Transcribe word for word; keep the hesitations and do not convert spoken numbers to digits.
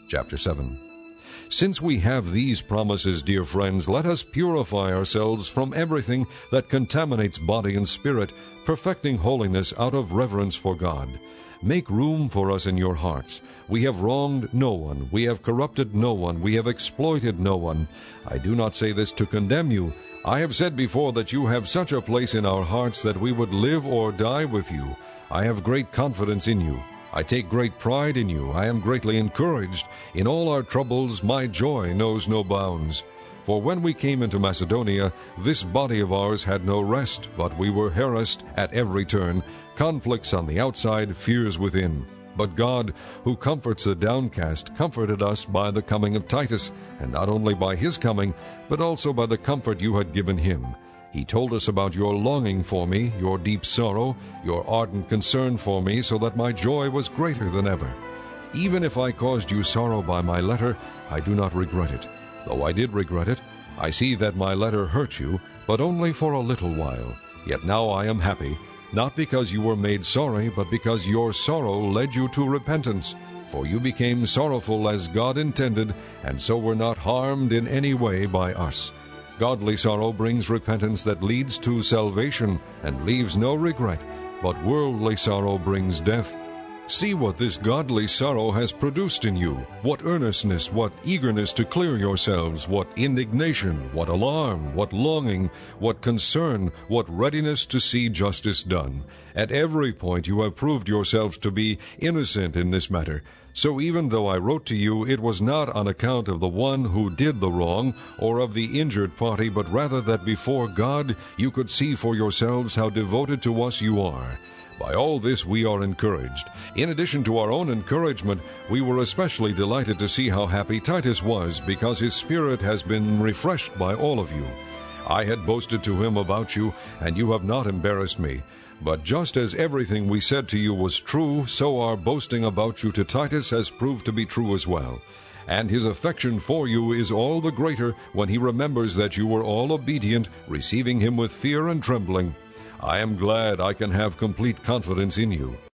Chapter seven. Since we have these promises, dear friends, let us purify ourselves from everything that contaminates body and spirit, perfecting holiness out of reverence for God. Make room for us in your hearts. We have wronged no one. We have corrupted no one. We have exploited no one. I do not say this to condemn you. I have said before that you have such a place in our hearts that we would live or die with you. I have great confidence in you. I take great pride in you. I am greatly encouraged. In all our troubles, my joy knows no bounds. For when we came into Macedonia, this body of ours had no rest, but we were harassed at every turn, conflicts on the outside, fears within. But God, who comforts the downcast, comforted us by the coming of Titus, and not only by his coming, but also by the comfort you had given him. He told us about your longing for me, your deep sorrow, your ardent concern for me, so that my joy was greater than ever. Even if I caused you sorrow by my letter, I do not regret it. Though I did regret it, I see that my letter hurt you, but only for a little while. Yet now I am happy, not because you were made sorry, but because your sorrow led you to repentance. For you became sorrowful as God intended, and so were not harmed in any way by us. Godly sorrow brings repentance that leads to salvation and leaves no regret, but worldly sorrow brings death. See what this godly sorrow has produced in you, what earnestness, what eagerness to clear yourselves, what indignation, what alarm, what longing, what concern, what readiness to see justice done. At every point you have proved yourselves to be innocent in this matter. So even though I wrote to you, it was not on account of the one who did the wrong or of the injured party, but rather that before God you could see for yourselves how devoted to us you are. By all this we are encouraged. In addition to our own encouragement, we were especially delighted to see how happy Titus was, because his spirit has been refreshed by all of you. I had boasted to him about you, and you have not embarrassed me. But just as everything we said to you was true, so our boasting about you to Titus has proved to be true as well. And his affection for you is all the greater when he remembers that you were all obedient, receiving him with fear and trembling. I am glad I can have complete confidence in you.